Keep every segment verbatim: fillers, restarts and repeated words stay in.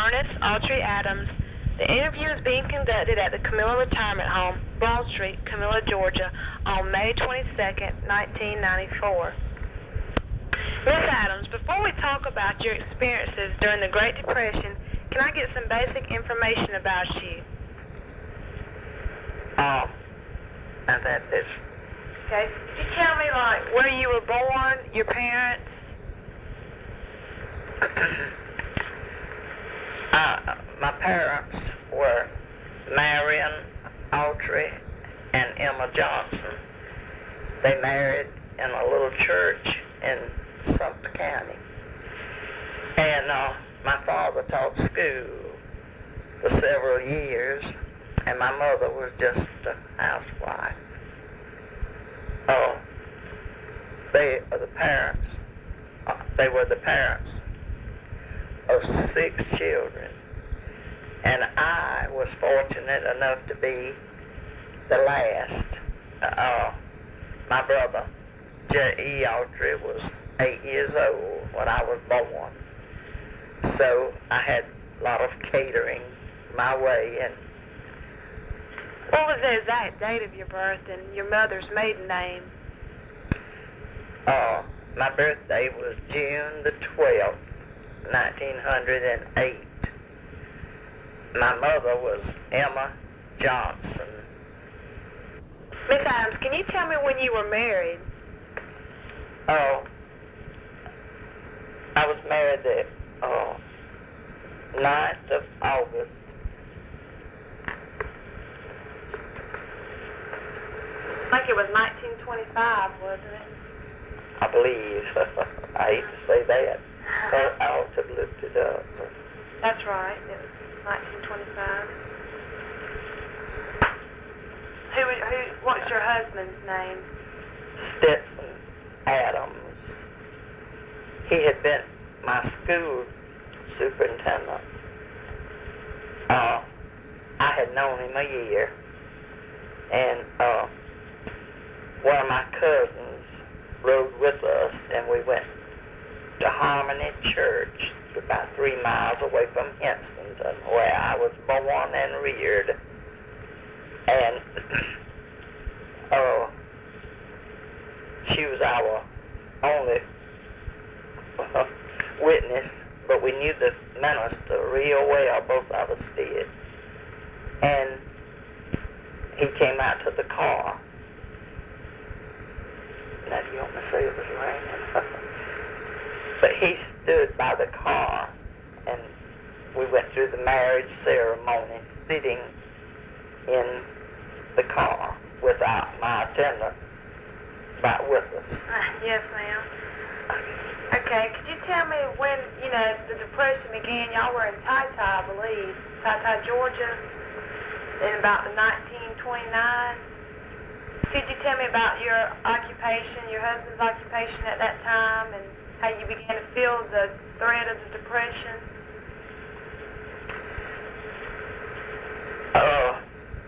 Ernest Autry Adams. The interview is being conducted at the Camilla Retirement Home, Broad Street, Camilla, Georgia, on May twenty-second, nineteen ninety-four. Miss Adams, before we talk about your experiences during the Great Depression, can I get some basic information about you? Um, and that is... Okay. Could you tell me, like, where you were born, your parents? uh, my parents were Marion Autry and Emma Johnson. They married in a little church in Sumter County. And uh, my father taught school for several years, and my mother was just a housewife. Oh, they are the parents. Uh, they were the parents of six children, and I was fortunate enough to be the last. Uh, my brother, J E Autry, was eight years old when I was born, so I had a lot of catering my way. And what was the exact date of your birth and your mother's maiden name? Uh, my birthday was June the twelfth, nineteen hundred eight. My mother was Emma Johnson. Miss Adams, can you tell me when you were married? Oh, I was married the uh, ninth of August. I think it was nineteen twenty-five, wasn't it? I believe. I hate to say that. I ought to have looked it up. That's right. It was nineteen twenty-five. Who, who, what's your husband's name? Stetson Adams. He had been my school superintendent. Uh, I had known him a year, and uh, one of my cousins rode with us, and we went to Harmony Church, about three miles away from Hensington, where I was born and reared. And uh, she was our only uh, witness, but we knew the minister real well, both of us did. And he came out to the car. Now, do you want me to say it was raining? But he stood by the car, and we went through the marriage ceremony sitting in the car without my attendant back with us. Uh, yes, ma'am. Okay, could you tell me when, you know, the Depression began? Y'all were in Tata, I believe, Tata, Georgia, in about the nineteen twenty-nine. Could you tell me about your occupation, your husband's occupation at that time, and how you began to feel the threat of the Depression? Uh,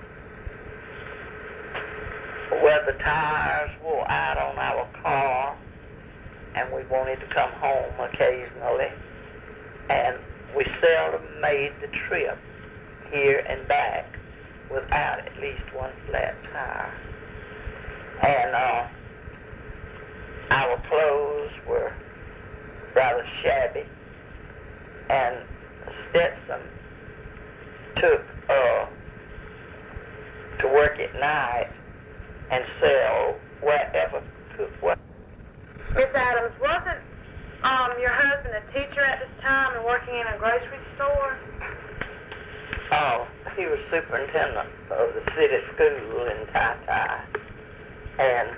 well, the tires wore out on our car, and we wanted to come home occasionally, and we seldom made the trip here and back without at least one flat tire. And uh, our clothes were rather shabby, and Stetson took uh, to work at night and sell wherever could work. Miss Adams, wasn't um, your husband a teacher at this time and working in a grocery store? Oh, he was superintendent of the city school in Tata, and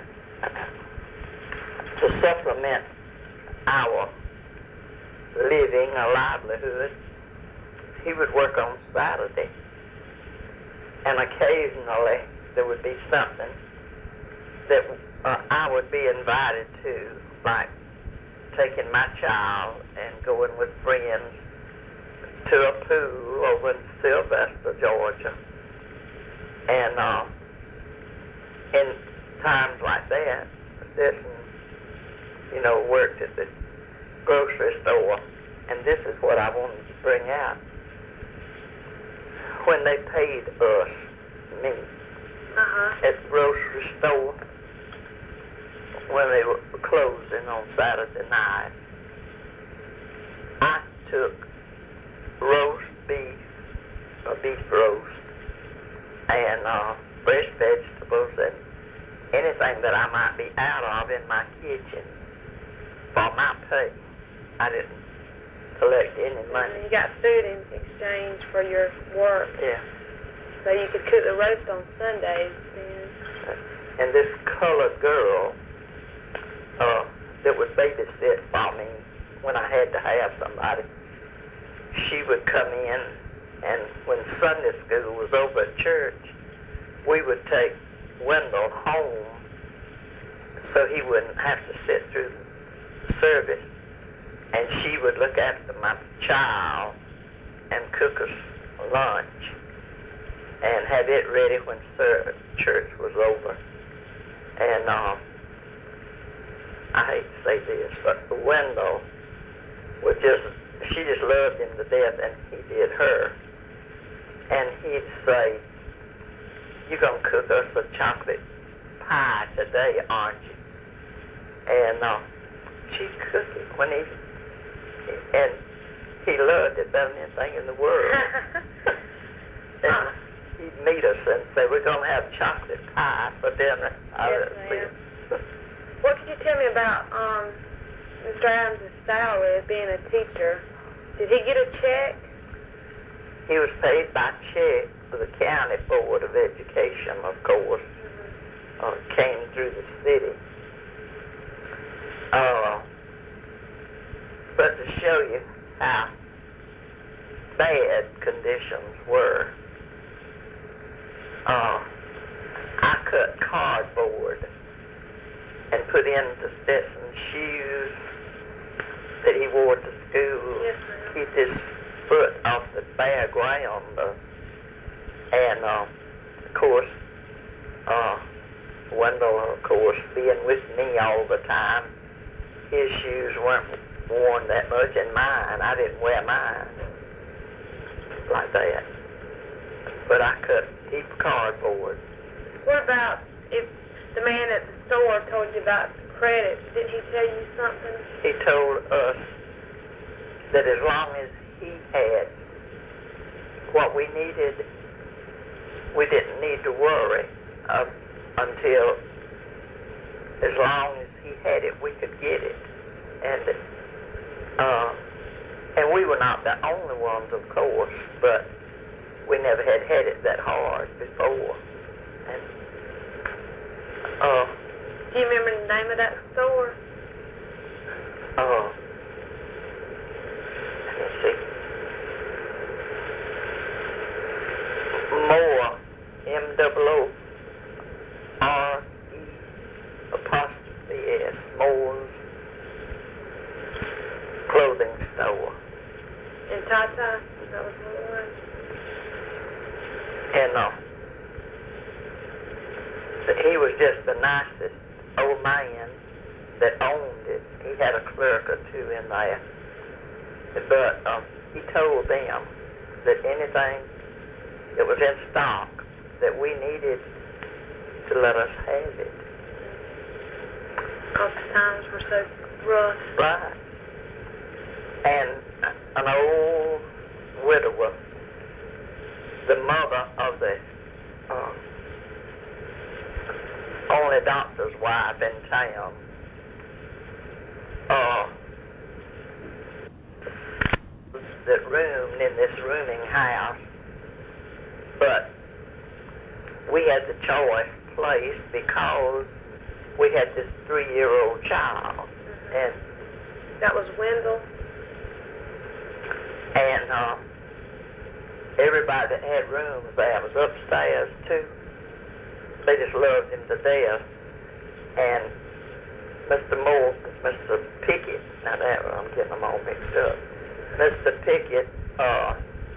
to supplement our living, a livelihood, he would work on Saturday, and occasionally there would be something that uh, I would be invited to, like taking my child and going with friends to a pool over in Sylvester, Georgia. And uh, in times like that, Stetson, you know, worked at the grocery store, and this is what I wanted to bring out. when they paid us, me, Uh-huh. at the grocery store, when they were closing on Saturday night, I took roast beef, or beef roast, and uh, fresh vegetables, and anything that I might be out of in my kitchen for my pay. I didn't collect any money. You got food in exchange for your work. Yeah. So you could cook the roast on Sundays then. And this colored girl uh, that would babysit for me when I had to have somebody, she would come in, and when Sunday school was over at church, we would take Wendell home so he wouldn't have to sit through the service. And she would look after my child and cook us lunch and have it ready when ser- church was over. And um, I hate to say this, but Wendell would just, she just loved him to death, and he did her. And he'd say, "You're going to cook us a chocolate pie today, aren't you?" And uh, she'd cook it when he, and he loved it better than anything in the world. And he'd meet us and say, "We're going to have chocolate pie for dinner." Yes, ma'am. What could you tell me about um, Mister Adams' salary as being a teacher? Did he get a check? He was paid by check for the County Board of Education, of course. Mm-hmm. uh, came through the city. Uh, but to show you how bad conditions were, uh, I cut cardboard and put in the Stetson shoes that he wore to school, yes, keep his foot off the bare ground. Uh, and, uh, of course, uh, Wendell, of course, being with me all the time, his shoes weren't worn that much, and mine, I didn't wear mine like that. But I cut heap of cardboard. What about if the man at the store told you about the credit? Did he tell you something? He told us that as long as he had what we needed, we didn't need to worry uh, until as long as he had it, we could get it. And uh, and we were not the only ones, of course, but we never had had it that hard before. And uh, do you remember the name of that store? Uh, let me see. More, M O O R E apostrophe S, Moore's clothing store. In Tata? That was what it was? And uh, he was just the nicest old man that owned it. He had a clerk or two in there. But um, he told them that anything that was in stock that we needed to let us have it. Because the times were so rough. Right. And an old widower, the mother of the uh, only doctor's wife in town, uh, that roomed in this rooming house, but we had the choice place because we had this three-year-old child. Mm-hmm. And that was Wendell? And uh, everybody that had rooms there was upstairs too. They just loved him to death. And Mister Moore, Mister Pickett, now that I'm getting them all mixed up. Mister Pickett uh,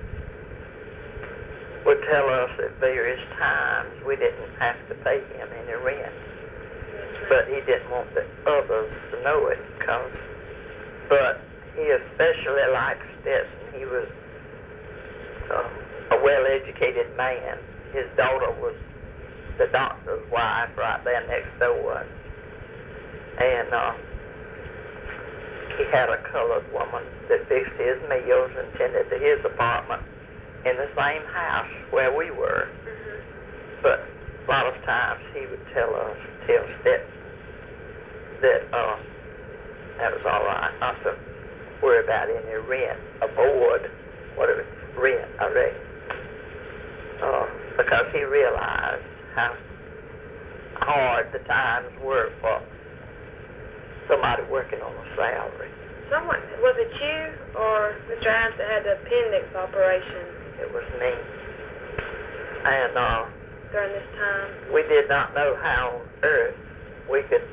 would tell us at various times we didn't have to pay him any rent. But he didn't want the others to know it, because, but he especially liked Stetson. He was uh, a well-educated man. His daughter was the doctor's wife right there next door. And uh, he had a colored woman that fixed his meals and tended to his apartment in the same house where we were. Mm-hmm. But a lot of times he would tell us, tell Stetson, that uh, that was all right, not to worry about any rent, a board, whatever, rent, I reckon. Uh, because he realized how hard the times were for somebody working on a salary. Someone, was it you or Mister Adams that had the appendix operation? It was me. And uh, during this time? We did not know how on earth we could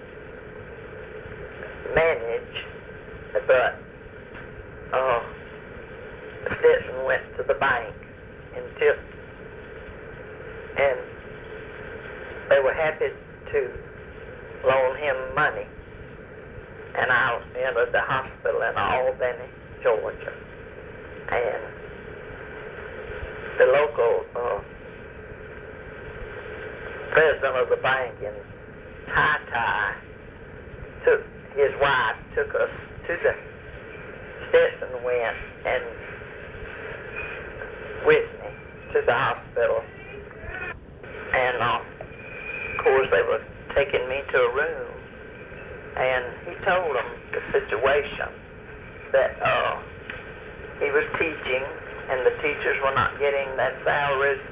manage, but uh, Stetson went to the bank and tipped, and they were happy to loan him money. And I entered the hospital in Albany, Georgia. And the local uh, president of the bank in Ty took his wife, took us to the Stetson went and with me to the hospital. And uh, of course they were taking me to a room. And he told them the situation, that uh, he was teaching and the teachers were not getting their salaries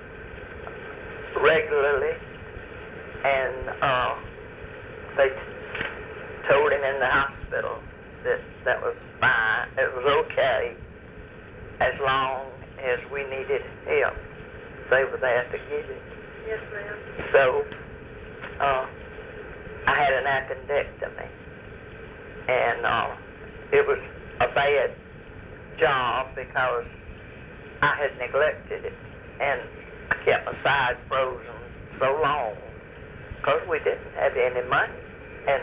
regularly. And uh, they t- told him in the hospital that that was fine, it was okay, as long as we needed help. They were there to give it. Yes, ma'am. So, uh, I had an appendectomy, and uh, it was a bad job because I had neglected it, and I kept my side frozen so long because we didn't have any money. And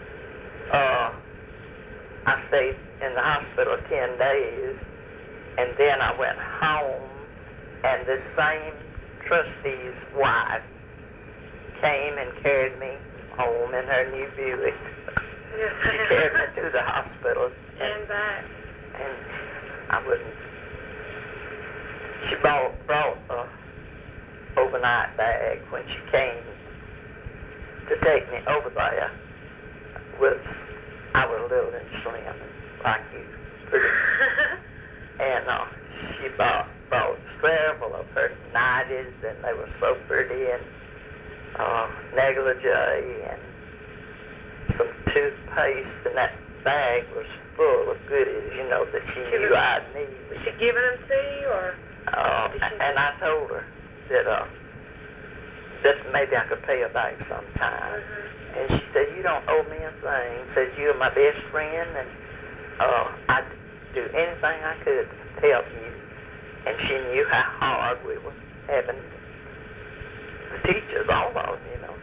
uh, I stayed in the hospital ten days, and then I went home, and this same trustee's wife came and carried me home in her new Buick. Yes. She carried me to the hospital. And, and back. And I wouldn't. She bought, brought a overnight bag when she came to take me over there. Was I was little and slim, like you, pretty. And uh, she bought, bought several of her nighties, and they were so pretty, and uh, negligee, and some toothpaste, and that bag was full of goodies, you know, that she, she knew was, I'd need. Was she giving them to you, or? Uh, and I told her that uh, that maybe I could pay her back sometime. Mm-hmm. And she said, "You don't owe me a thing." Says, "You're my best friend, and uh, I'd do anything I could to help you." And she knew how hard we were having the teachers, all of them, you know.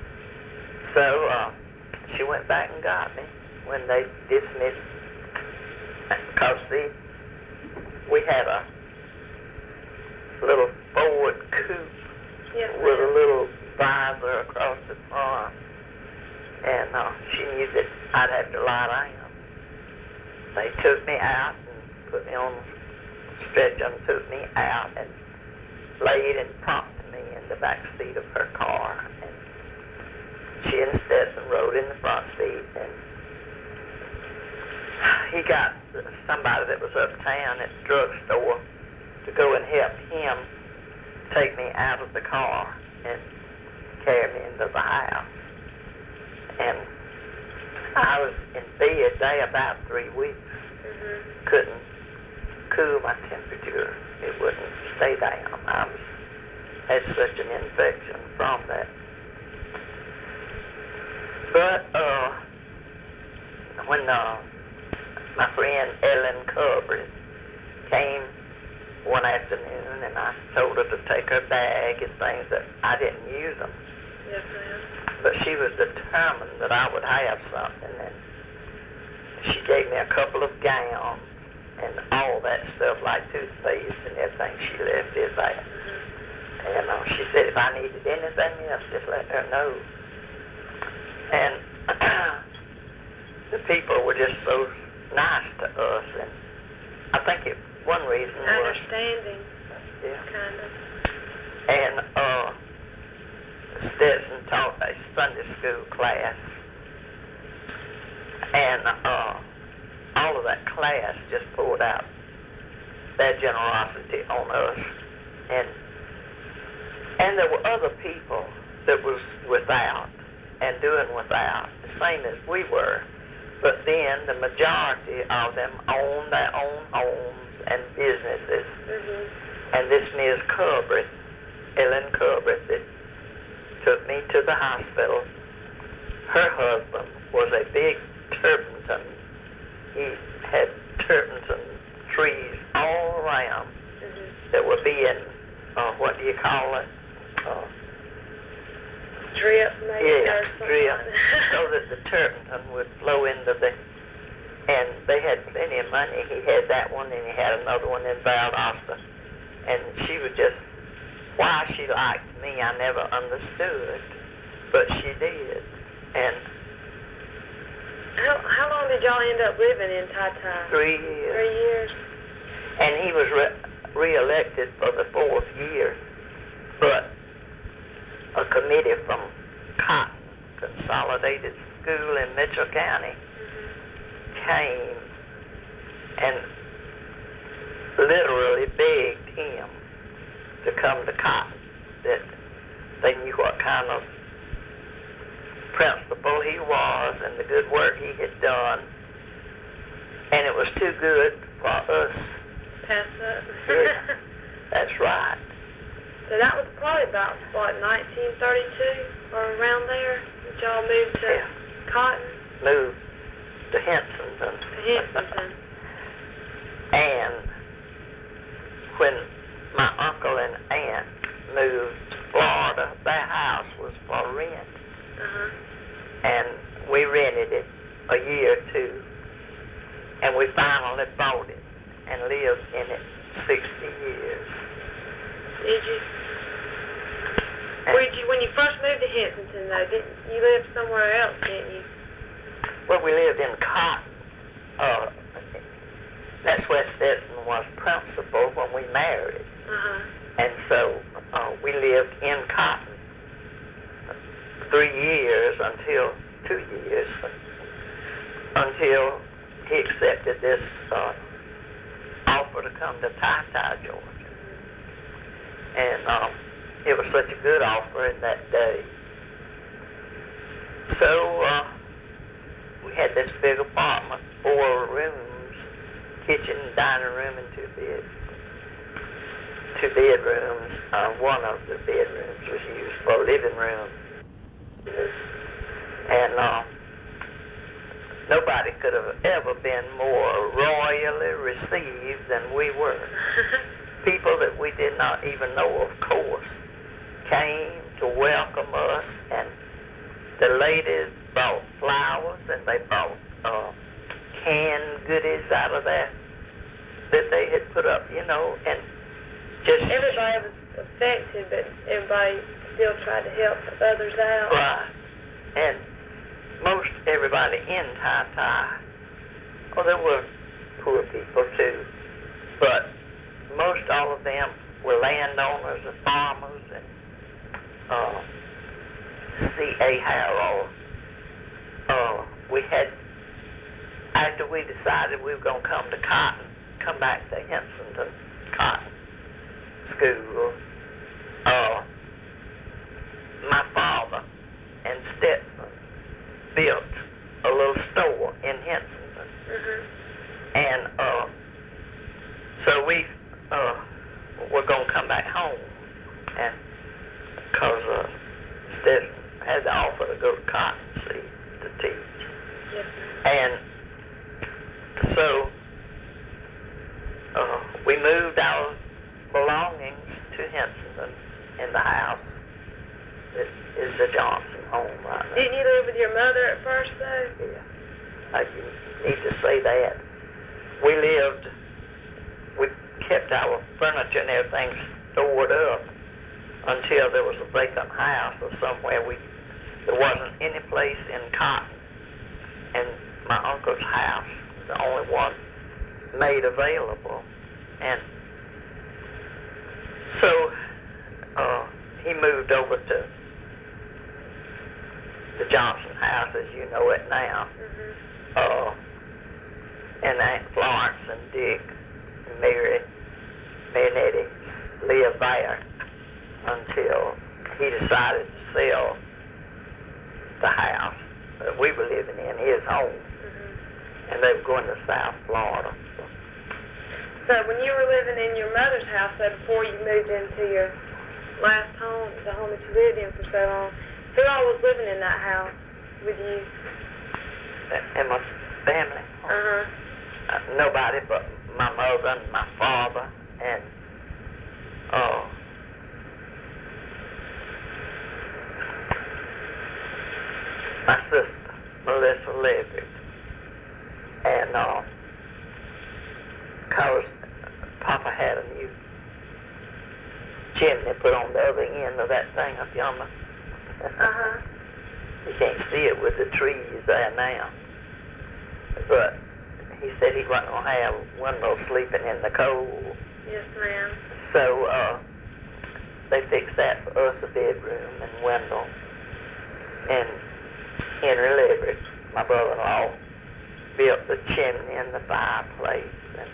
So uh, she went back and got me when they dismissed. Because, see, we had a little Ford coupe yes, with a little visor across the front. And uh, she knew that I'd have to lie down. They took me out and put me on the stretcher and took me out and laid and propped me in the back seat of her car. And she and Stetson rode in the front seat. And he got somebody that was uptown at the drugstore to go and help him take me out of the car and carry me into the house. And I was in bed there about three weeks. Mm-hmm. Couldn't cool my temperature. It wouldn't stay down. I was had such an infection from that. But uh, when uh, my friend Ellen Corbett came one afternoon, and I told her to take her bag and things that I didn't use them. Yes, ma'am. But she was determined that I would have something, and she gave me a couple of gowns and all that stuff like toothpaste and everything. She left it there. And uh, she said if I needed anything else, just let her know. And the people were just so nice to us. And I think it, one reason was... Understanding, Yeah. kind of. And uh, Stetson taught a Sunday school class. And uh, all of that class just poured out their generosity on us. And and there were other people that was without and doing without, the same as we were. But then the majority of them owned their own homes and businesses. Mm-hmm. And this Miss Culbreth, Ellen Culbreth, that took me to the hospital, her husband was a big turpentine. He had turpentine trees all around Mm-hmm. that were being, uh, what do you call it? Uh, Drip, maybe, yeah, or something. drip, so that the turpentine would flow into the, and they had plenty of money. He had that one, and he had another one in Valdosta. And she was just, why she liked me, I never understood, but she did. And How, how long did y'all end up living in Tata? three years. Three years. And he was re- re-elected for the fourth year, but a committee from Cotton Consolidated School in Mitchell County Mm-hmm. came and literally begged him to come to Cotton, that they knew what kind of principal he was and the good work he had done, and it was too good for us. Pass up. Yeah, that's right. So that was probably about, what, nineteen thirty-two or around there that y'all moved to Yeah. Cotton, Moved to Hensonton. to Hensonton. And when my uncle and aunt moved to Florida, their house was for rent. Uh-huh. And we rented it a year or two. And we finally bought it and lived in it sixty years. Did you? And, Where did you, when you first moved to Hensonton, though, didn't you lived somewhere else, didn't you? well, we lived in Cotton. Uh, that's where Stetson was principal when we married. Uh-huh. And so uh, we lived in Cotton three years until, two years, until he accepted this uh, offer to come to Tata, Georgia. And um, it was such a good offer in that day. So uh, we had this big apartment, four rooms, kitchen, dining room, and two beds. Two bedrooms. Uh, one of the bedrooms was used for a living room. And uh, nobody could have ever been more royally received than we were. People that we did not even know, of course, came to welcome us, and the ladies brought flowers, and they brought uh, canned goodies out of that that they had put up, you know, and just... Everybody was affected, but everybody still tried to help others out. Right. And most everybody in Tata, well, there were poor people too, but most all of them were landowners and farmers. And uh, C A Harrell, uh, we had, after we decided we were going to come to Cotton, come back to Hensonton Cotton School, uh, my father and Stetson built a little store in Hensonton. Mm-hmm. And uh, so we uh, were going to come back home, and because uh, Stetson had the offer to go to Cotton, see, to teach. Yes. And so uh, we moved our belongings to Hensonton in the house. It is the Johnson home right now. Didn't you live with your mother at first, though? Yeah, I need to say that. We lived kept our furniture and everything stored up until there was a vacant house or somewhere. We there wasn't any place in Cotton, and my uncle's house was the only one made available. And so uh, he moved over to the Johnson house, as you know it now. Mm-hmm. Uh, and Aunt Florence and Dick and Mary, Mary and Eddie lived there until he decided to sell the house that we were living in, his home. Mm-hmm. And they were going to South Florida. So when you were living in your mother's house, so before you moved into your last home, the home that you lived in for so long, who all was living in that house with you? And my family. Uh-huh. Uh, nobody but my mother and my father and uh, my sister, Melissa Leverett. And uh, cause Papa had a new chimney put on the other end of that thing up yonder. Uh-huh. You can't see it with the trees there now. But he said he wasn't going to have Wendell sleeping in the cold. Yes, ma'am. So uh, they fixed that for us, a bedroom, and Wendell. And Henry Leverett, my brother-in-law, built the chimney and the fireplace. And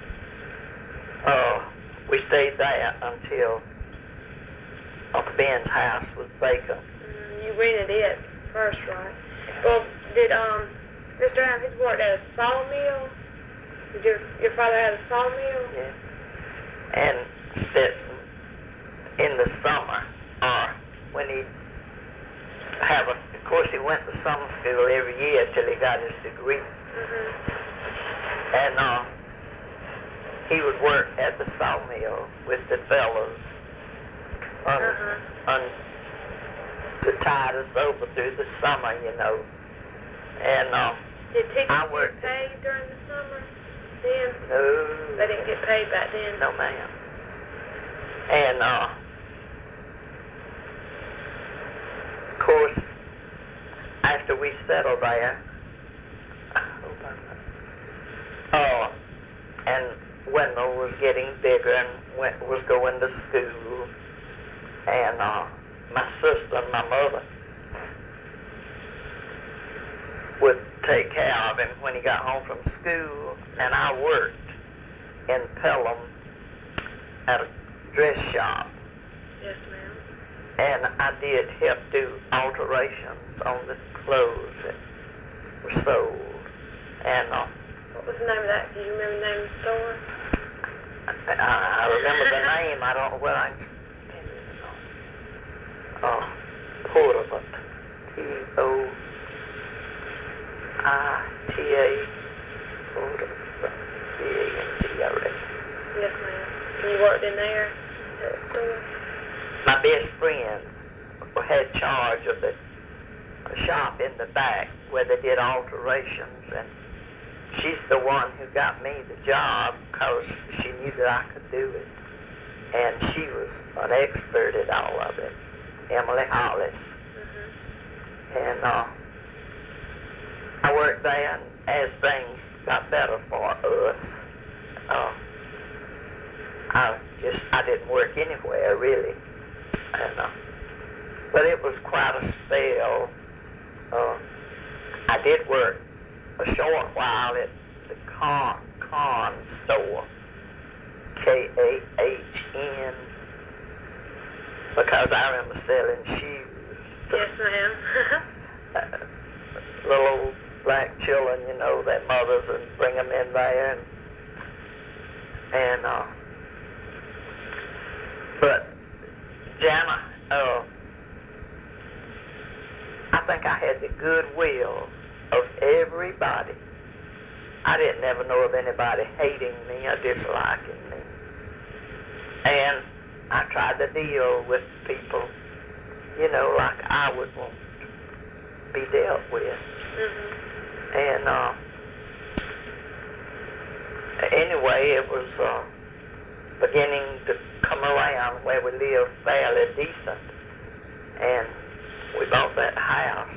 uh, we stayed there until Uncle Ben's house was vacant. Mm, you rented it first, right? Well, did um Mister Adams, he's worked at a sawmill? Did your your father have a sawmill? Yeah. And Stetson, in the summer, or when he have a, of course he went to summer school every year till he got his degree. Mm-hmm. And uh, he would work at the sawmill with the fellows on, Uh-huh. on, to tide us over through the summer, you know. And uh, Did teachers I get worked- paid during the summer then? no, They didn't get paid back then? no ma'am. And uh, of course, after we settled there, uh, and Wendell was getting bigger and went, was going to school, and uh, my sister and my mother would take care of him when he got home from school, and I worked in Pelham at a dress shop, Yes, ma'am. and I did help do alterations on the clothes that were sold. And uh, What was the name of that? Do you remember the name of the store? I, I remember the name. I don't know whether I can spell it or not. Uh, Portable. P O I T A. Portable. P A N T, I reckon. Yes, ma'am. And you worked in there at the store? My best friend had charge of the shop in the back where they did alterations, and she's the one who got me the job because she knew that I could do it. And she was an expert at all of it, Emily Hollis. Mm-hmm. And uh, I worked there, and as things got better for us, uh, I just, I didn't work anywhere really. And, uh, but it was quite a spell. Uh, I did work a short while at the Con, Con store, K A H N, because I remember selling shoes to Yes, ma'am. uh, little old black children, you know, their mothers, and bring them in there. And, and uh, but Jana, uh, I think I had the goodwill of everybody. I didn't ever know of anybody hating me or disliking me. And I tried to deal with people, you know, like I would want to be dealt with. Mm-hmm. And uh, anyway, it was, uh, beginning to come around where we live fairly decent. And we bought that house.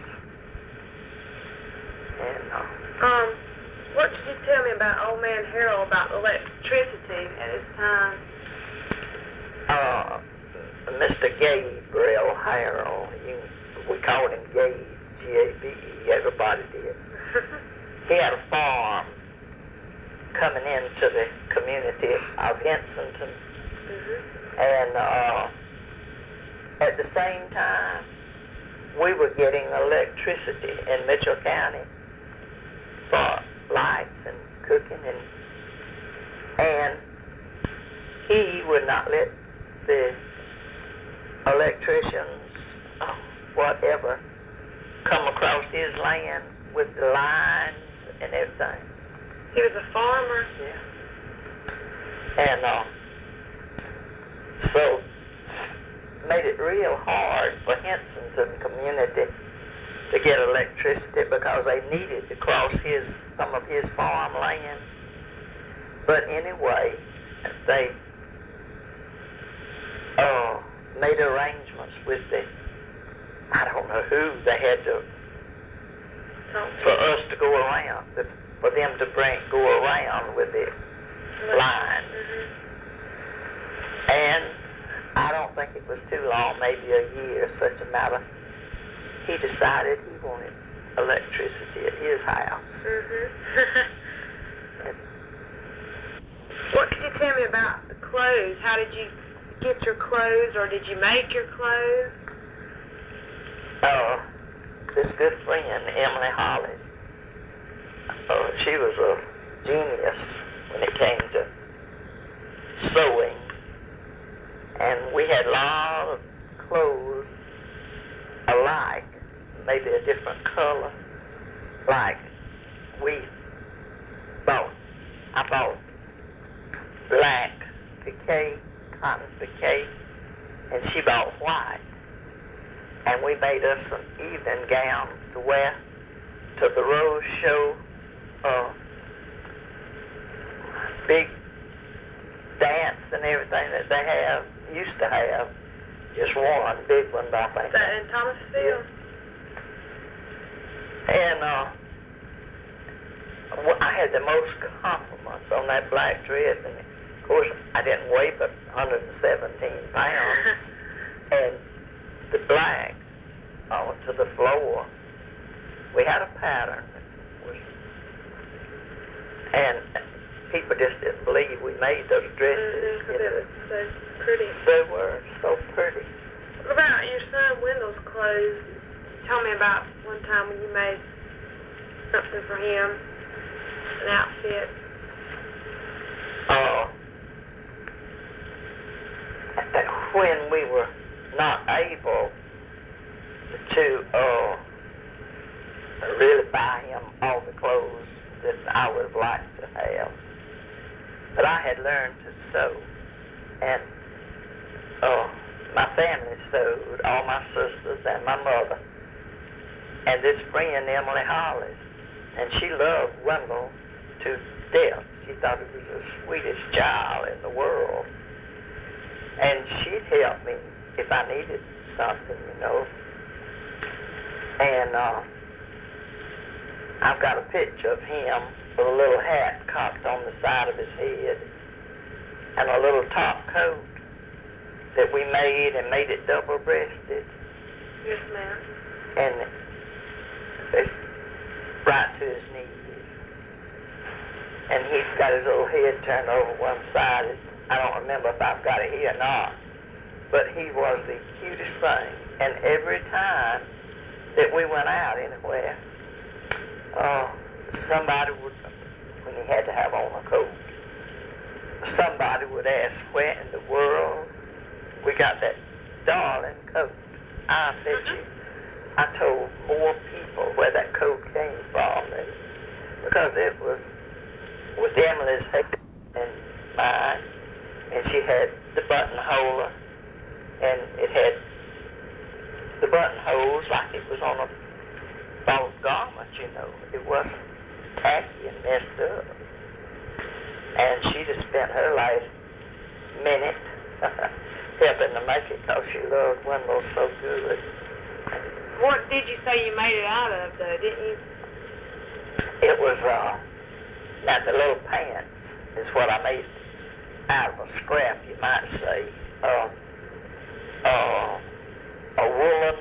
And, uh, Um, what did you tell me about old man Harold about electricity at his time? uh, Mister Gabriel Harold, you, we called him Gabe, G A B E, everybody did. He had a farm coming into the community of Hensington. Mm-hmm. And uh, at the same time, we were getting electricity in Mitchell County for lights and cooking, and and he would not let the electricians, uh, whatever, come across his land with the lines and everything. He was a farmer. Yeah. And uh, so made it real hard for Hensington community to get electricity because they needed to cross his some of his farmland. But anyway, they uh, made arrangements with the, I don't know who, they had to, for us to go around, for them to bring, go around with the lines. Mm-hmm. And I don't think it was too long, maybe a year, such a matter, he decided he wanted electricity at his house. Mm-hmm. What could you tell me about the clothes? How did you get your clothes, or did you make your clothes? Uh, this good friend, Emily Hollis, uh, she was a genius when it came to sewing. And we had a lot of clothes alike, maybe a different color. Like we bought, I bought black piqué, cotton piqué, and she bought white. And we made us some evening gowns to wear to the Rose Show, uh, big dance and everything that they have, used to have. Just one big one, I think. Is that in Thomasville? And uh, I had the most compliments on that black dress, and of course I didn't weigh but one hundred seventeen pounds. And the black onto the floor, we had a pattern that was, and people just didn't believe we made those dresses. Mm-hmm, You they know. look so pretty. They were so pretty. What about your son Wendell's clothes? Tell me about one time when you made something for him, an outfit. Uh, when we were not able to uh, really buy him all the clothes that I would have liked to have, but I had learned to sew, and uh, my family sewed, all my sisters and my mother, and this friend Emily Hollis, and she loved Wendell to death. She thought he was the sweetest child in the world, and she'd help me if I needed something, you know. And uh, I've got a picture of him with a little hat cocked on the side of his head and a little top coat that we made and made it double-breasted. Yes, ma'am. And it's right to his knees. And he's got his little head turned over one side. I don't remember if I've got it here or not. But he was the cutest thing. And every time that we went out anywhere, uh, somebody would, when he had to have on a coat, somebody would ask, where in the world we got that darling coat? I bet you I told more people where that coat came from, and because it was with Emily's head and mine, and she had the buttonhole, and it had the buttonholes like it was on a bought garment, you know. It wasn't tacky and messed up. And she'd have spent her last minute, helping to make it because she loved Wendell so good. What did you say you made it out of, though, didn't you? It was, uh, now the little pants is what I made out of a scrap, you might say. Uh, uh, a woolen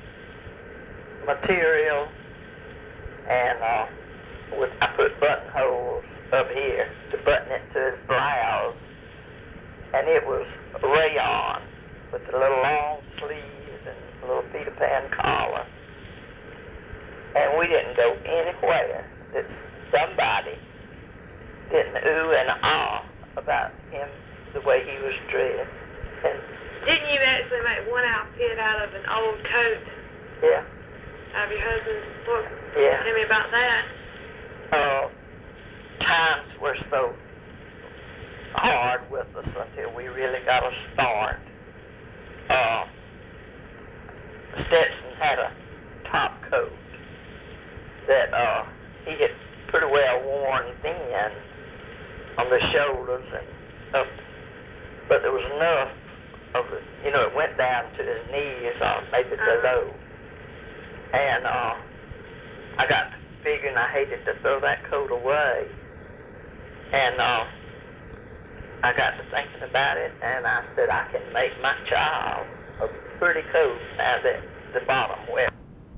material, and uh, with, I put buttonholes up here to button it to his blouse, and it was rayon with a little long sleeves and a little Peter Pan collar. And we didn't go anywhere that somebody didn't ooh and ah about him, the way he was dressed. And didn't you actually make one outfit out of an old coat? Yeah. Out of your husband's book? Yeah. Tell me about that. Uh, times were so hard with us until we really got a start. Uh, Stetson had a top coat that uh, he had pretty well worn thin on the shoulders and up, but there was enough of it, you know, it went down to his knees or maybe uh-huh. below. And uh, I got figuring I hated to throw that coat away. And uh, I got to thinking about it, and I said, I can make my child a pretty coat now that the bottom wear.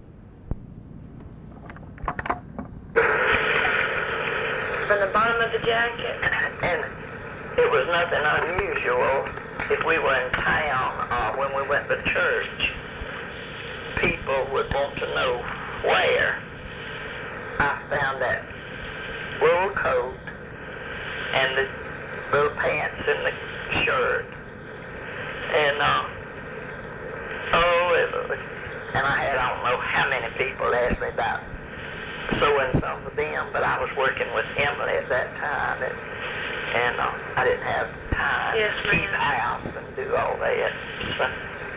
From the bottom of the jacket? And it was nothing unusual if we were in town or when we went to church. People would want to know where I found that wool coat and the little pants and the shirt. And, uh, oh, it was, and I had, I don't know how many people asked me about sewing some of them, but I was working with Emily at that time, and, and uh, I didn't have time yes, to keep house and do all that. So,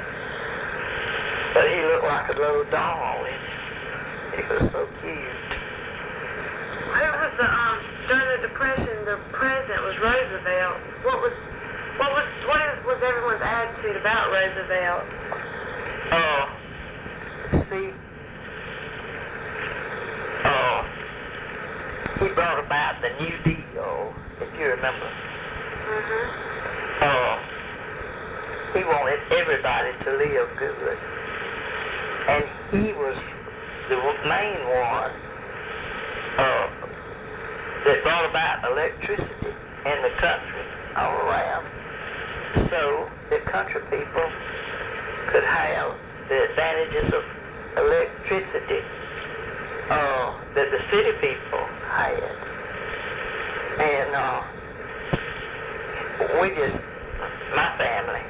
but he looked like a little doll. He, he was so cute. Who was the, um, during the Depression, the president was Roosevelt. What was, what was, what is, was everyone's attitude about Roosevelt? Oh, uh, see, oh, uh, he brought about the New Deal, if you remember. Mm-hmm. Oh, uh, he wanted everybody to live good. And he was the main one uh, that brought about electricity in the country all around, so that country people could have the advantages of electricity uh, that the city people had. And uh, we just, my family,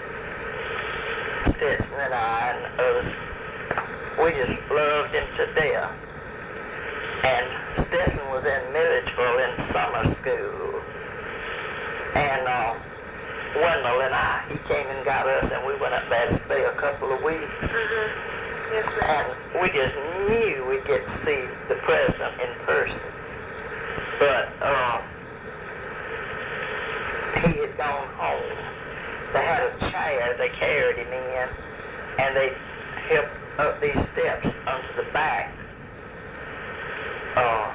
Stetson and I and others, we just loved him to death. And Stetson was in Milledgeville in summer school. And uh, Wendell and I, he came and got us, and we went up there to stay a couple of weeks. Mm-hmm. Yes, ma'am. And we just knew we'd get to see the president in person. But uh, he had gone home. They had a chair they carried him in, and they helped up these steps onto the back uh,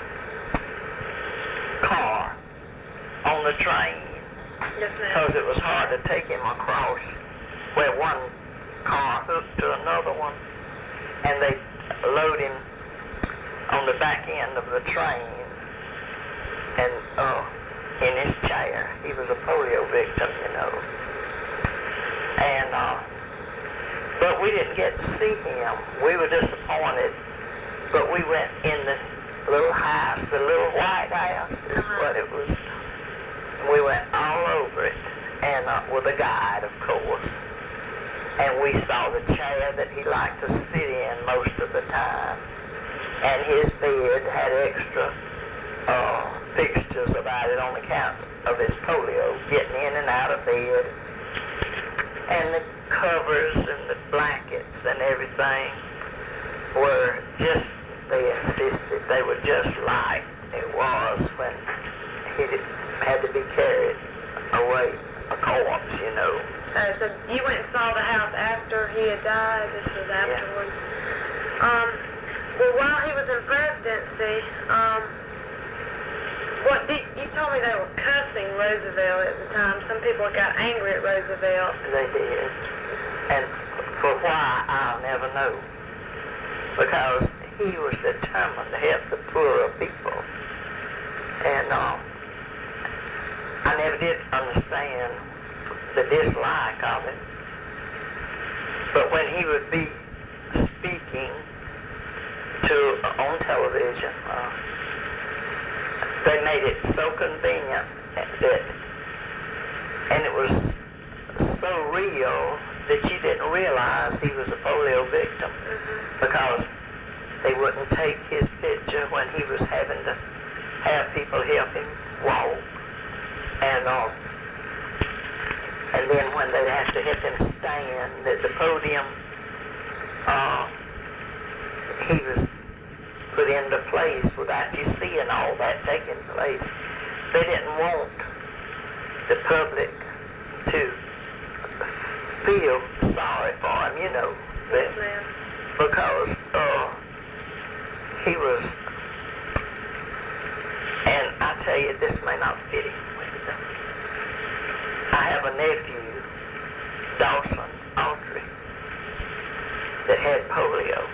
car on the train. Yes, ma'am. Because it was hard to take him across where one car hooked to another one, and they load him on the back end of the train and uh, in his chair. He was a polio victim, you know. And uh, but we didn't get to see him. We were disappointed, but we went in the little house, the little white house is uh-huh. what it was. We went all over it, and uh, with a guide, of course. And we saw the chair that he liked to sit in most of the time. And his bed had extra uh, fixtures about it on account of his polio, getting in and out of bed. And the covers and the blankets and everything were just, they insisted, they were just like it was when he did, had to be carried away a corpse, you know. Uh, so you went and saw the house after he had died? This was afterwards? Yeah. Um, well, while he was in presidency, um, what did, you told me they were cussing Roosevelt at the time. Some people got angry at Roosevelt. They did. And for why, I'll never know. Because he was determined to help the poorer people. And uh, I never did understand the dislike of it. But when he would be speaking to on television, uh, they made it so convenient that, and it was so real that you didn't realize he was a polio victim, mm-hmm. because they wouldn't take his picture when he was having to have people help him walk, and uh, and then when they'd have to help him stand at the podium, uh, he was put into place without you seeing all that taking place. They didn't want the public to feel sorry for him, you know, yes, ma'am. Because uh, he was, and I tell you, this may not fit him. I have a nephew, Dawson Autry, that had polio.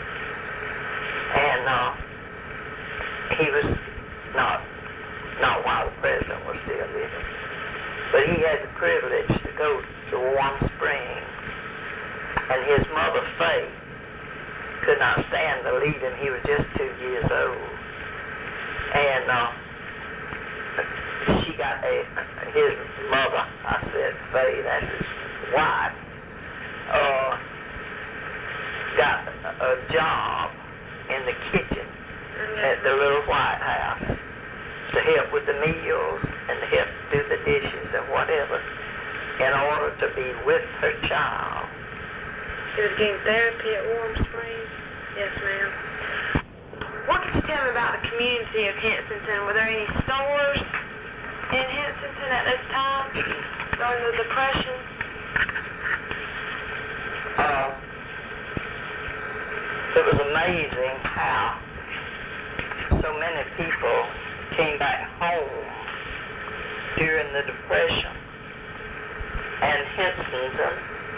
And uh, he was not, not while the president was still living, but he had the privilege to go to Warm Springs, and his mother, Faye, could not stand to leave him. He was just two years old. And uh, she got a, his mother, I said, Faye, that's his wife, uh, got a, a job in the kitchen at the little White House to help with the meals and to help do the dishes and whatever, in order to be with her child. He was getting therapy at Warm Springs? Yes, ma'am. What could you tell me about the community of Hensington? Were there any stores in Hensington at this time during the Depression? Uh, it was amazing how so many people came back home during the Depression. And Hensington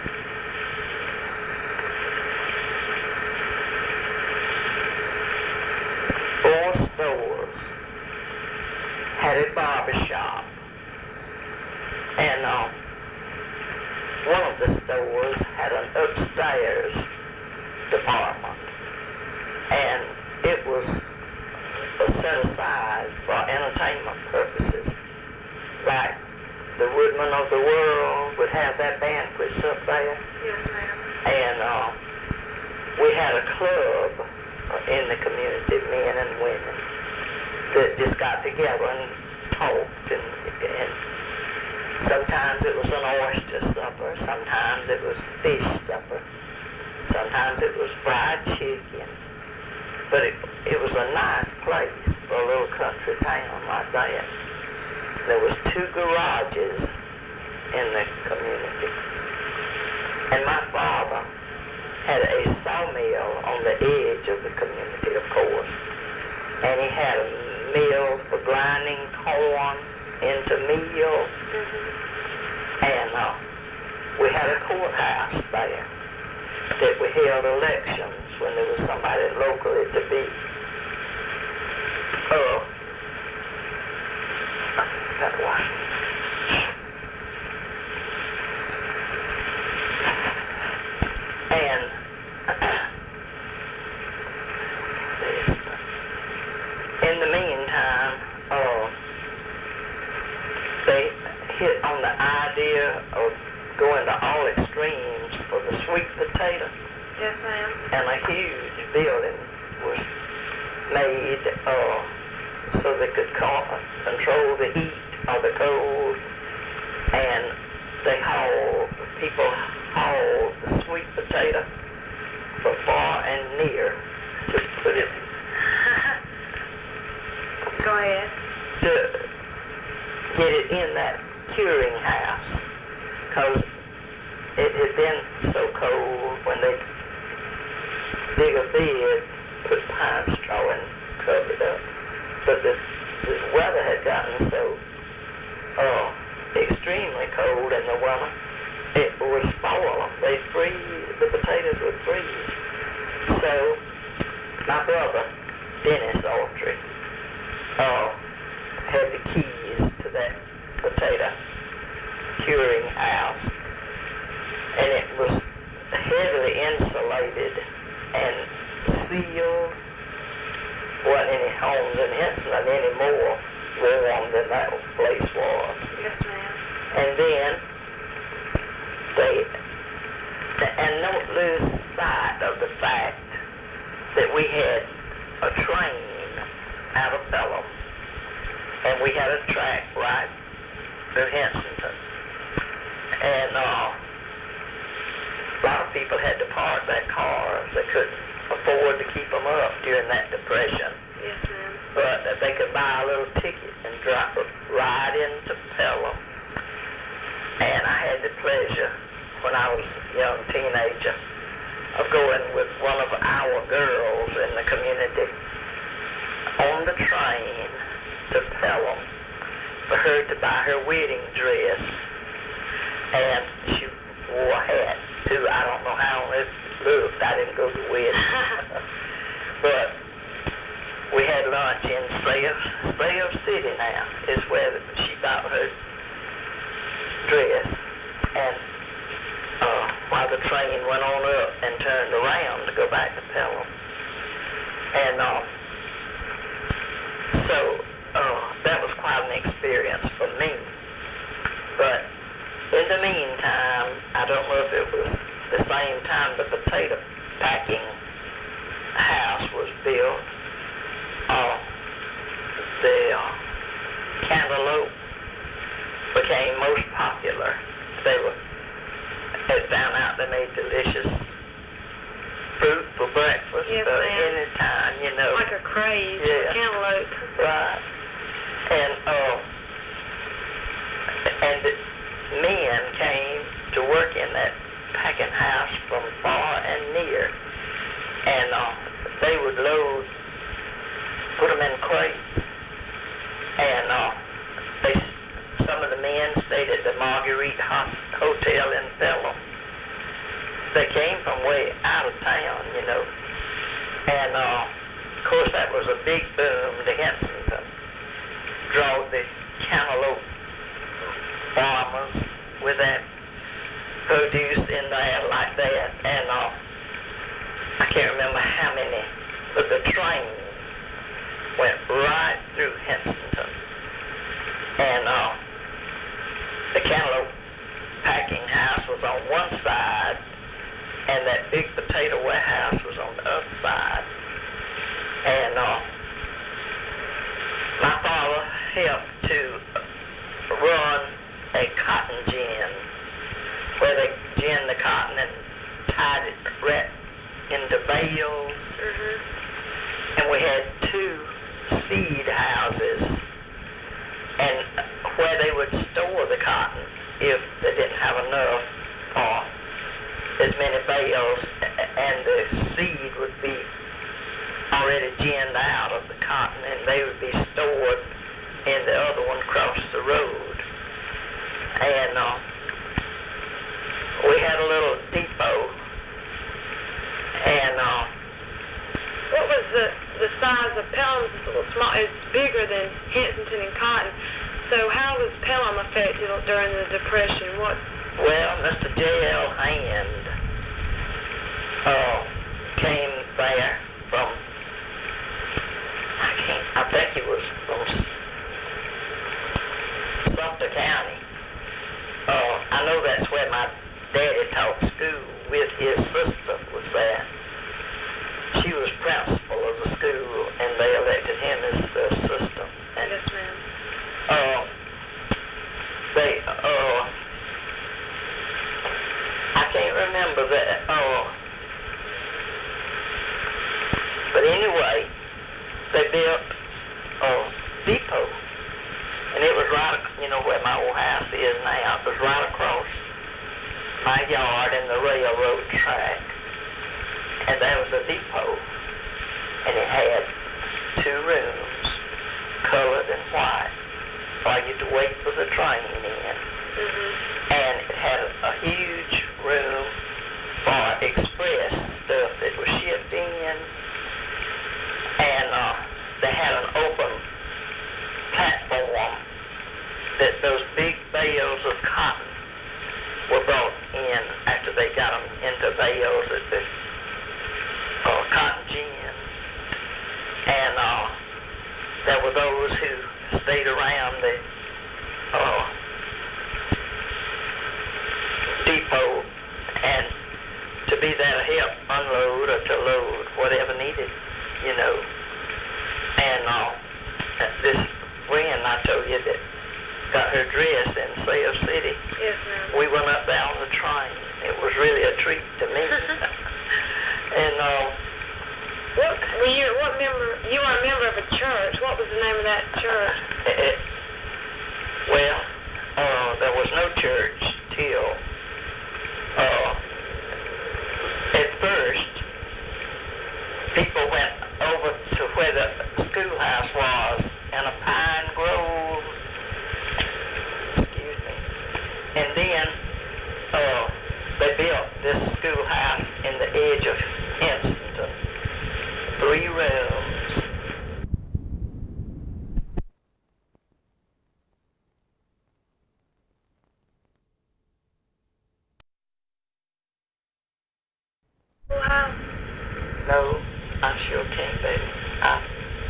four stores had a barber shop, and uh, one of the stores had an upstairs department, and it was set aside for entertainment purposes. Like the Woodmen of the World would have their banquets up there. Yes, ma'am. And uh, we had a club in the community, men and women, that just got together and talked, and, and sometimes it was an oyster supper, sometimes it was fish supper, sometimes it was fried chicken, but it, it was a nice place for a little country town like that. There was two garages in the community, and my father had a sawmill on the edge of the community, of course, and he had a mill for grinding corn into meal, mm-hmm. and uh, we had a courthouse there that we held elections when there was somebody locally to be. Uh, that was. And in the meantime, uh, they hit on the idea of going to all extremes for the sweet potato. Yes, ma'am. And a huge building was made uh, so they could co- control the heat or the cold, and they hauled, people hauled the sweet potato from far and near to put it Go ahead. to get it in that curing house, because it had been so cold when they dig a bed, put pine straw and cover it up. But the, the weather had gotten so uh, extremely cold in the winter, it would spoil them. They'd freeze, the potatoes would freeze. So my brother, Dennis Autry, uh, had the keys to that potato curing house. And it was heavily insulated and sealed. Wasn't any homes in Henson any more warm than that place was. Yes, ma'am. And then they, and don't lose sight of the fact that we had a train out of Pelham, and we had a track right through Hensington. And uh, a lot of people had to park their cars. They couldn't afford to keep them up during that depression. Yes, ma'am. But uh, they could buy a little ticket and drive right into Pelham. And I had the pleasure, when I was a young teenager, of going with one of our girls in the community on the train to Pelham for her to buy her wedding dress. And she wore a hat too. I don't know how it looked. I didn't go to the wedding. But we had lunch in Sayers, Sayers City now is where she bought her dress. And uh, while the train went on up and turned around to go back to Pelham. And uh, so uh, that was quite an experience for me. But in the meantime, I don't know if it was the same time the potato packing house was built, uh, the uh, cantaloupe became most popular. They were, they found out they made delicious fruit for breakfast. Yes, uh, ma'am. any time, you know. Like a craze Yeah. for cantaloupe. Right. And, uh, and the men came to work in that packing house from far and near. And uh, they would load, put them in crates. And uh, they, some of the men stayed at the Marguerite Hotel in Pelham. They came from way out of town, you know. And, uh, of course, that was a big boom to Hensington. Draw the cantaloupe farmers with that produce in there like that. And uh, I can't remember how many, but the train went right through Hensington. And uh, the cantaloupe packing house was on one side, and that big potato warehouse was on the other side. And uh, my father helped to run a cotton gin, where they gin the cotton and tied it right into bales. Mm-hmm. And we had two seed houses, and where they would store the cotton if they didn't have enough or as many bales, and the seed would be already ginned out of the cotton, and they would be stored in the other one across the road. And uh, we had a little depot. And uh, What was the, the size of Pelham's? It's a little small. It's bigger than Hensington and Cotton. So how was Pelham affected during the Depression? What? well, Mister J L Hand uh, came there from, I can't, I think he was from Sumter County. Uh, I know that's where my daddy taught school with his sister was there. She was principal of the school, and they elected him as the assistant. And, Yes, ma'am. uh, they, uh, I can't remember that, uh, but anyway, they built a depot, and it was right, you know, where my old house is. is now. It was right across my yard and the railroad track. And there was a depot. And it had two rooms, colored and white, while you had to wait for the train in. Mm-hmm. And it had a, a huge room for express stuff that was shipped in. And uh, they had an open platform that those big bales of cotton were brought in after they got them into bales at the uh, cotton gin. And uh, there were those who stayed around the uh, depot and to be there to help unload or to load whatever needed, you know. And uh, this friend I told you that got her dress in Sales City. Yes, ma'am. We went up there on the train. It was really a treat to me. And uh, what were you? What member? You were a member of a church. What was the name of that church? It, well, uh, there was no church till uh, at first people went over to where the schoolhouse was in a pine grove. Excuse me. And then uh, they built this schoolhouse in the edge of Hensington. Three rooms. Schoolhouse? No, I sure can't, baby. I,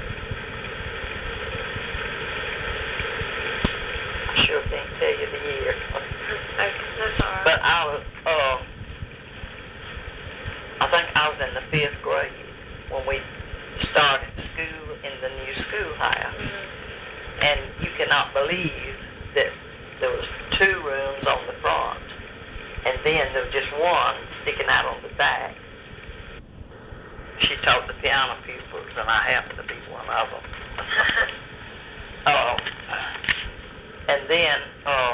I sure can't tell you the year. Okay, that's all right. But I was, uh, I think I was in the fifth grade when we started school in the new schoolhouse. Mm-hmm. And you cannot believe that there was two rooms on the front, and then there was just one sticking out on the back. She taught the piano pupils, and I happened to be one of them. uh, and then, uh,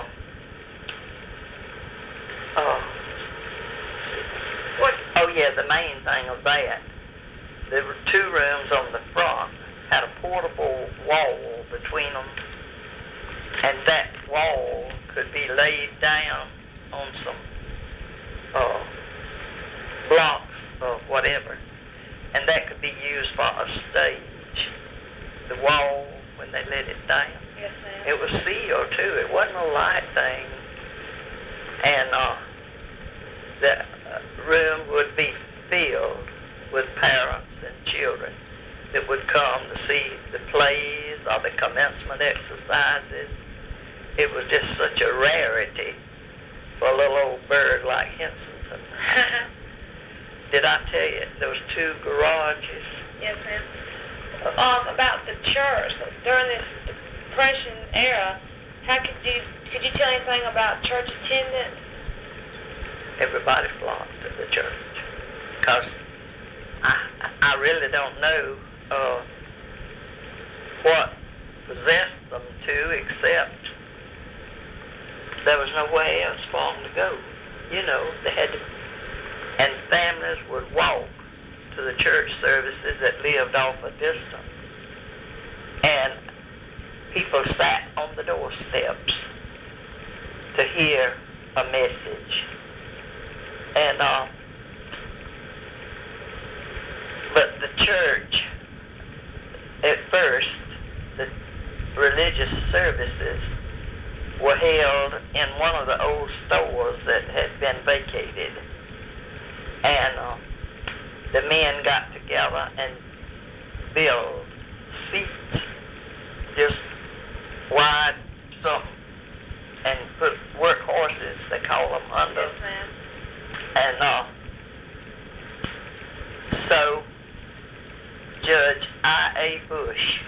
uh, what? Oh yeah, the main thing of that, there were two rooms on the front, had a portable wall between them, and that wall could be laid down on some uh, blocks or whatever, and that could be used for a stage. The wall, when they let it down. Yes, ma'am. It was sealed too. It wasn't a light thing. And uh, the room would be filled with parents and children that would come to see the plays or the commencement exercises. It was just such a rarity for a little old bird like Hensington. Did I tell you there was two garages? Yes, ma'am. Um, about the church during this Depression era, how could you could you tell anything about church attendance? Everybody flocked to the church because I I really don't know uh, what possessed them to, except there was nowhere else for them to go. You know, they had to, and families would walk to the church services that lived off a distance. And people sat on the doorsteps to hear a message. And, uh, but the church, at first, the religious services were held in one of the old stores that had been vacated. And uh, the men got together and built seats, just wide something, and put workhorses, they call them, under. Yes, ma'am. And uh, so Judge I A Bush,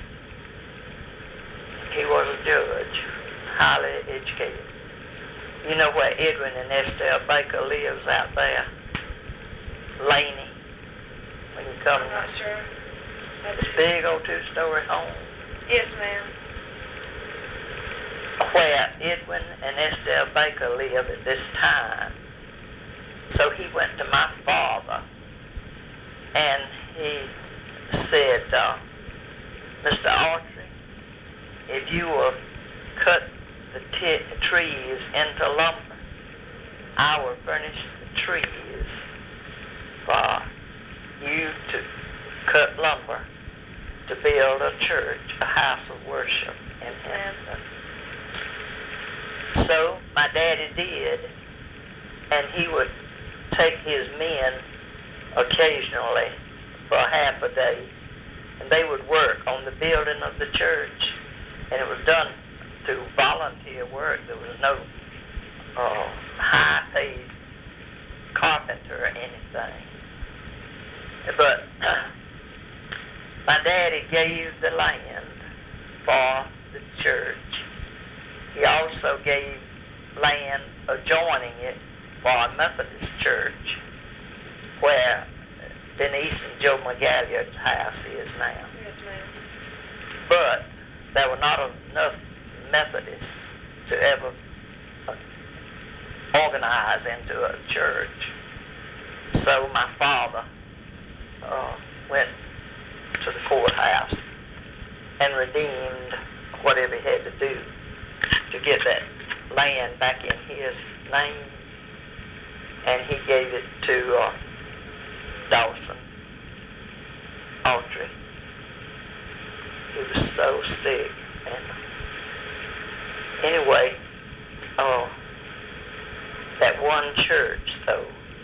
he was a judge, highly educated. You know where Edwin and Estelle Baker lives out there? Laney. When you come, I'm not sure. this big old two-story home. Yes, ma'am. where Edwin and Estelle Baker lived at this time. So he went to my father, and he said, uh, Mister Autry, if you will cut the t- trees into lumber, I will furnish the trees for you to cut lumber to build a church, a house of worship in Hempstead. So my daddy did, and he would take his men occasionally for half a day, and they would work on the building of the church, and it was done through volunteer work. There was no uh, high-paid carpenter or anything. But uh, my daddy gave the land for the church. He also gave land adjoining it for a Methodist church, where Denise and Joe McGalliard's house is now. Yes, ma'am. But there were not enough Methodists to ever uh, organize into a church. So my father uh, went to the courthouse and redeemed whatever he had to do to get that land back in his name, and he gave it to uh, Dawson Autry. He was so sick, and anyway, uh, that one church, though,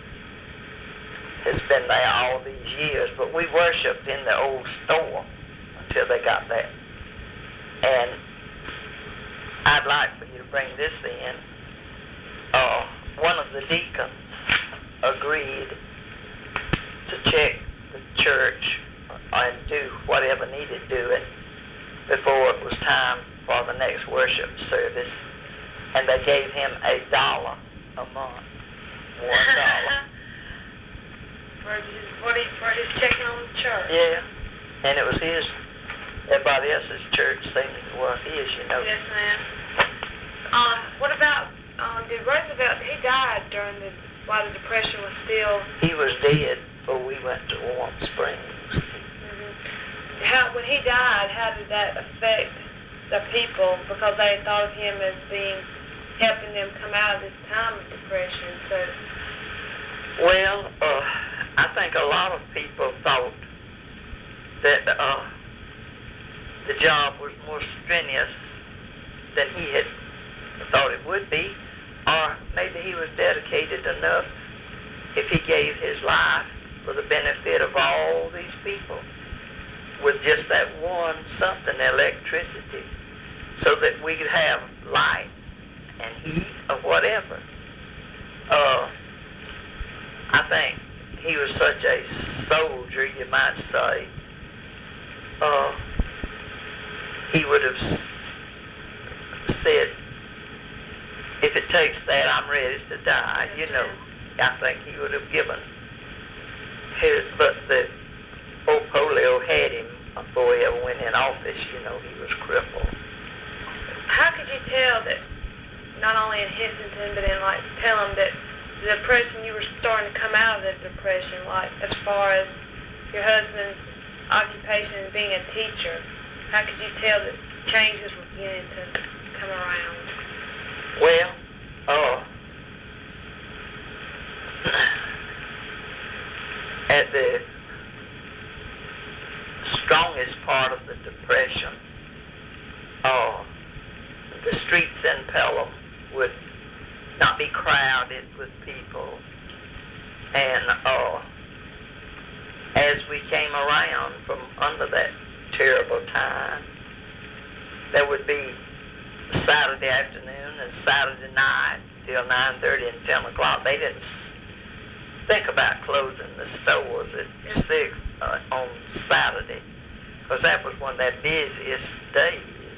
has been there all these years, but we worshiped in the old store until they got there. And I'd like for you to bring this in. Uh, one of the deacons agreed to check the church and do whatever needed doing before it was time for the next worship service, and they gave him a dollar a month. One dollar. For his, what he, for his checking on the church. Yeah, and it was his. Everybody else's church seemed it was his, you know. Yes, ma'am. Um, what about, um, did Roosevelt, he died during the, while the Depression was still... He was dead before we went to Warm Springs. Mm-hmm. How, when he died, how did that affect the people? Because they thought of him as being, helping them come out of this time of depression, so... Well, uh, I think a lot of people thought that uh, the job was more strenuous than he had thought it would be, or maybe he was dedicated enough if he gave his life for the benefit of all these people with just that one something, electricity, so that we could have lights and heat or whatever. Uh, I think he was such a soldier, you might say. Uh, he would have s- said, if it takes that, I'm ready to die. You know, I think he would have given his, but the old polio had him before he ever went in office. You know, he was crippled. How could you tell that, not only in Hensington, but in, like, Pelham, that the depression, you were starting to come out of the depression, like, as far as your husband's occupation and being a teacher? How could you tell that changes were beginning to come around? Well, uh, at the strongest part of the Depression, uh, the streets in Pelham would not be crowded with people, and uh, as we came around from under that terrible time, there would be Saturday afternoon and Saturday night till nine thirty and ten o'clock. They didn't think about closing the stores at six uh, on Saturday, because that was one of their busiest days.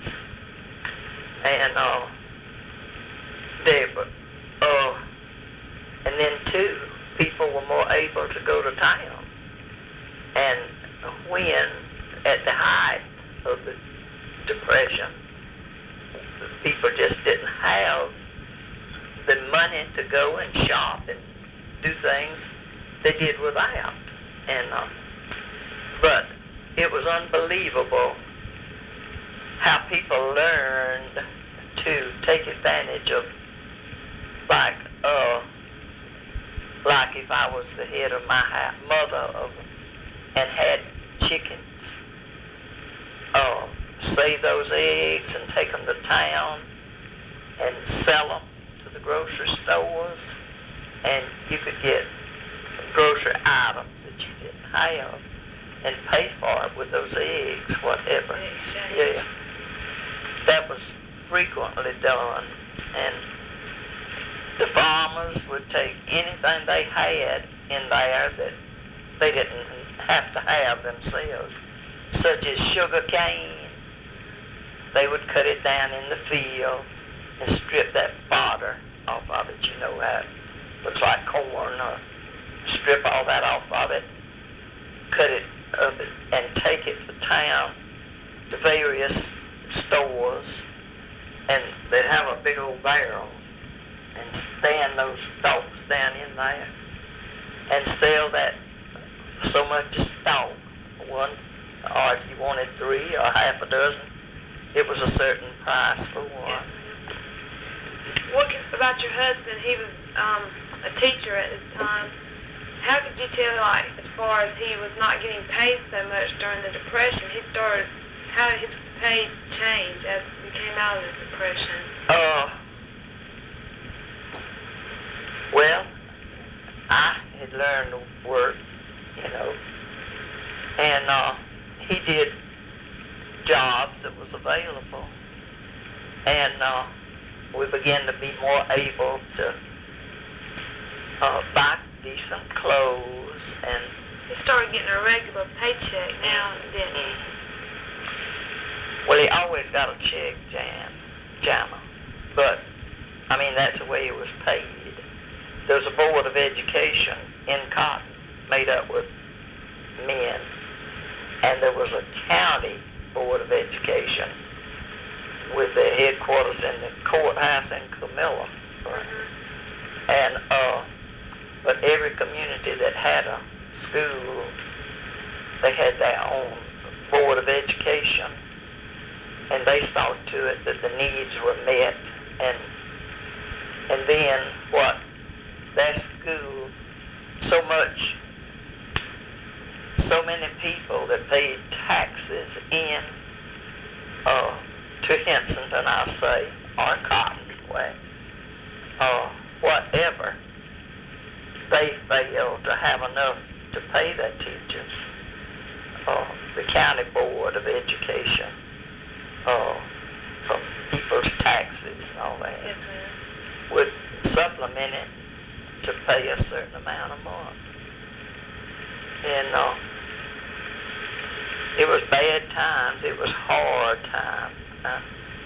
And uh, they, uh, and then too, people were more able to go to town. And when at the height of the Depression, people just didn't have the money to go and shop and do things they did without. And uh, but it was unbelievable how people learned to take advantage of, like, uh, like if I was the head of my house, mother of, and had chickens, uh, save those eggs and take them to town and sell them to the grocery stores, and you could get grocery items that you didn't have and pay for it with those eggs, whatever. Yeah. That was frequently done, and the farmers would take anything they had in there that they didn't have to have themselves, such as sugar cane. They would cut it down in the field and strip that fodder off of it. You know how it looks like corn, or strip all that off of it, cut it up and take it to town, to various stores, and they'd have a big old barrel and stand those stalks down in there and sell that so much a stalk, one, or if you wanted three or half a dozen, it was a certain price for one. What about your husband? He was um, a teacher at this time. How could you tell, like, as far as he was not getting paid so much during the Depression, he started, how did his pay change as we came out of the Depression? Uh, well, I had learned to work, you know, and uh, he did jobs that was available, and uh, we began to be more able to uh, buy decent clothes, and he started getting a regular paycheck now, didn't he? Well, he always got a check, Jan, Jana, but I mean that's the way it was paid. There was a board of education in Cotton made up with men, and there was a county board of education with their headquarters in the courthouse in Camilla. Mm-hmm. And uh, but every community that had a school, they had their own board of education, and they saw to it that the needs were met, and and then what that school, so much, so many people that paid taxes in uh, to Hensington, I'll say, or Cotton, way, or whatever, they failed to have enough to pay their teachers. Uh, the county board of education, uh, from people's taxes and all that, yes, would supplement it to pay a certain amount a month. And uh, it was bad times, it was hard times. Uh,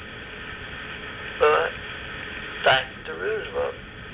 but thanks to Roosevelt,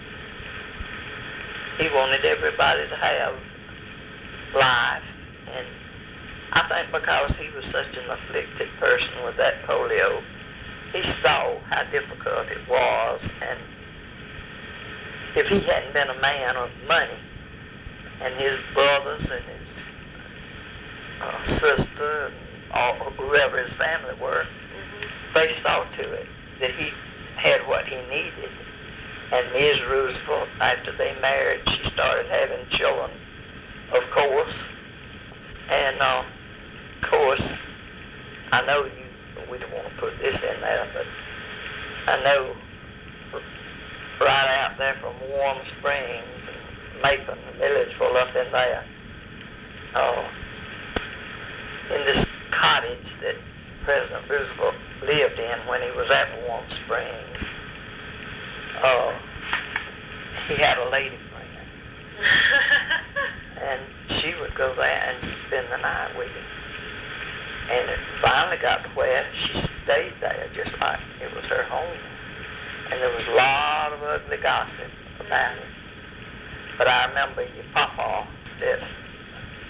he wanted everybody to have life. And I think because he was such an afflicted person with that polio, he saw how difficult it was, and if he hadn't been a man of money, and his brothers and his uh, sister and all, whoever his family were, mm-hmm. they saw to it that he had what he needed. And Miz Roosevelt, after they married, she started having children, of course. And uh, of course, I know you, we don't want to put this in there, but I know right out there from Warm Springs and Macon, the Milledgeville up in there, uh, in this cottage that President Roosevelt lived in when he was at Warm Springs, uh, he had a lady friend. And she would go there and spend the night with him. And it finally got to where she stayed there just like it was her home. And there was a lot of ugly gossip about it. But I remember your papa just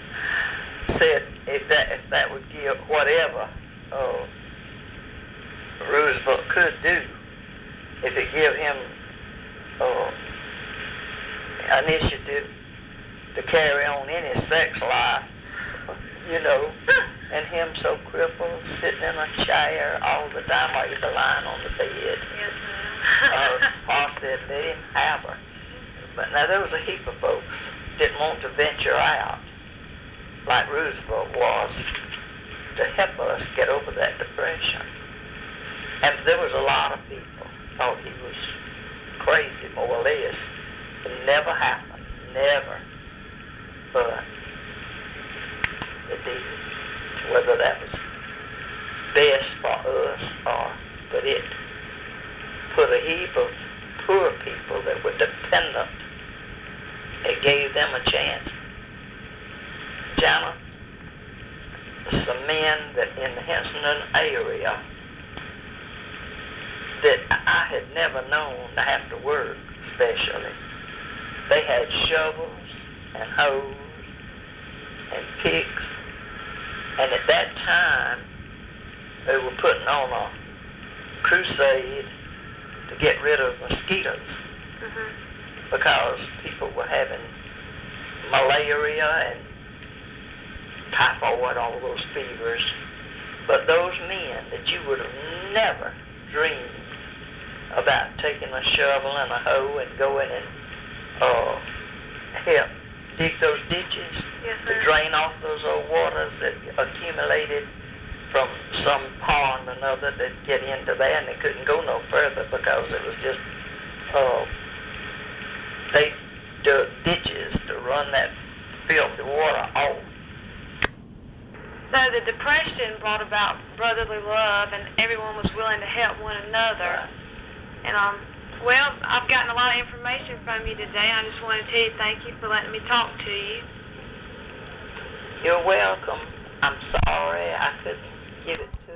said if that if that would give whatever uh, Roosevelt could do if it give him uh, initiative to carry on any sex life, you know, and him so crippled, sitting in a chair all the time while you're lying on the bed. Yes, ma'am. uh, Pa said, let him have her. But now there was a heap of folks didn't want to venture out, like Roosevelt was, to help us get over that depression. And there was a lot of people thought he was crazy, more or less. It never happened, never. But it did. Whether that was best for us or, but it put a heap of poor people that were dependent. It gave them a chance. Jana, some men that in the Henson area that I had never known to have to work, especially. They had shovels and hoes and picks, and at that time they were putting on a crusade to get rid of mosquitoes, mm-hmm. because people were having malaria and typhoid, all those fevers. But those men that you would have never dreamed about taking a shovel and a hoe and going and uh, help dig those ditches, yes, to drain off those old waters that accumulated from some pond or another, that get into there, and they couldn't go no further because it was just, uh, they dug ditches to run that filthy water off. So the Depression brought about brotherly love, and everyone was willing to help one another. Right. And um, well, I've gotten a lot of information from you today. I just want to tell you thank you for letting me talk to you. You're welcome. I'm sorry I couldn't give it to you.